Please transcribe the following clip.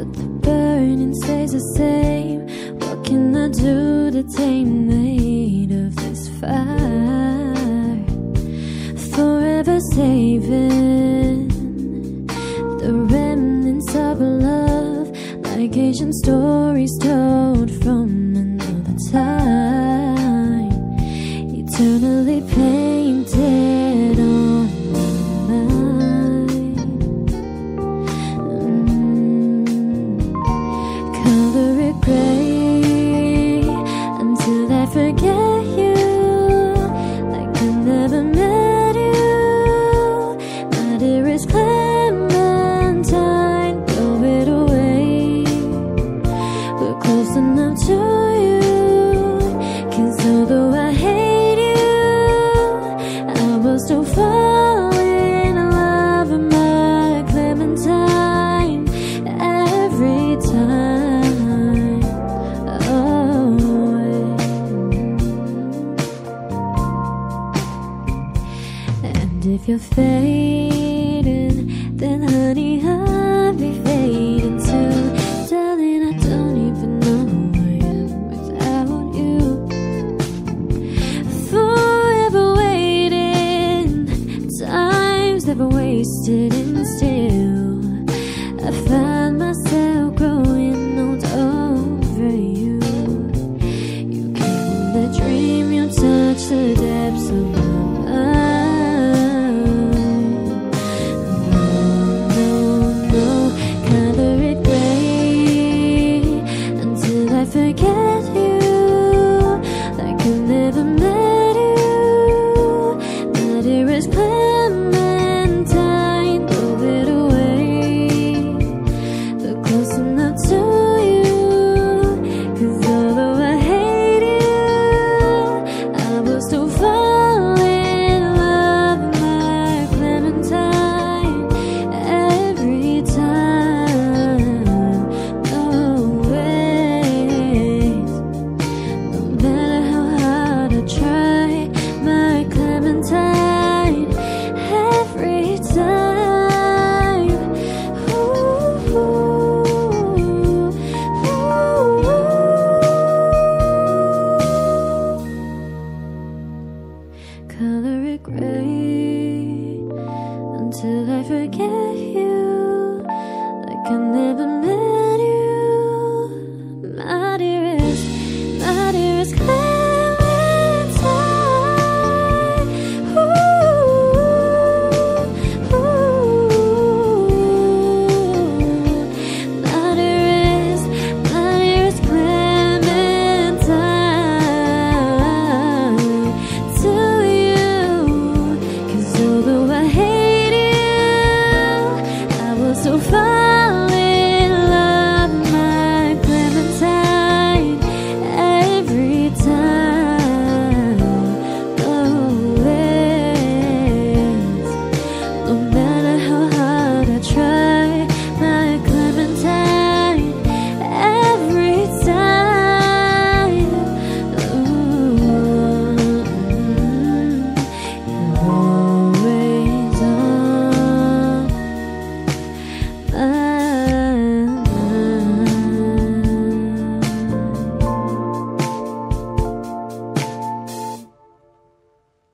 but the burning stays the same. What can I do to tame the heat of this fire? Forever saving the remnants of a love, like ancient stories told from another time, eternally painted on my mind. Color it gray until I forget you, like I never met you. My dearest Clementine, throw it away. We're close enough to you, 'cause although I hate you, I will still fall in love with my Clementine every time. And if you're fading, then honey, I'll be fading too. Darling, I don't even know who I am without you. Forever waiting, time's never wasted, and still I find myself growing old over you. You came in a dream, you touched the depths of my mind. No, no, no, color it gray until I forget you, like I never met you. My dearest Clementine, throw it away. But close enough to you, 'cause although I hate you, I will still fall in love with my Clementine every time. Always, no matter how hard I try, my Clementine every time. Ooh, color it gray until I forget you, like I never met you. My dearest Clementine. Ooh, my dearest Clementine, to you. 'Cause although I hate you, I will still find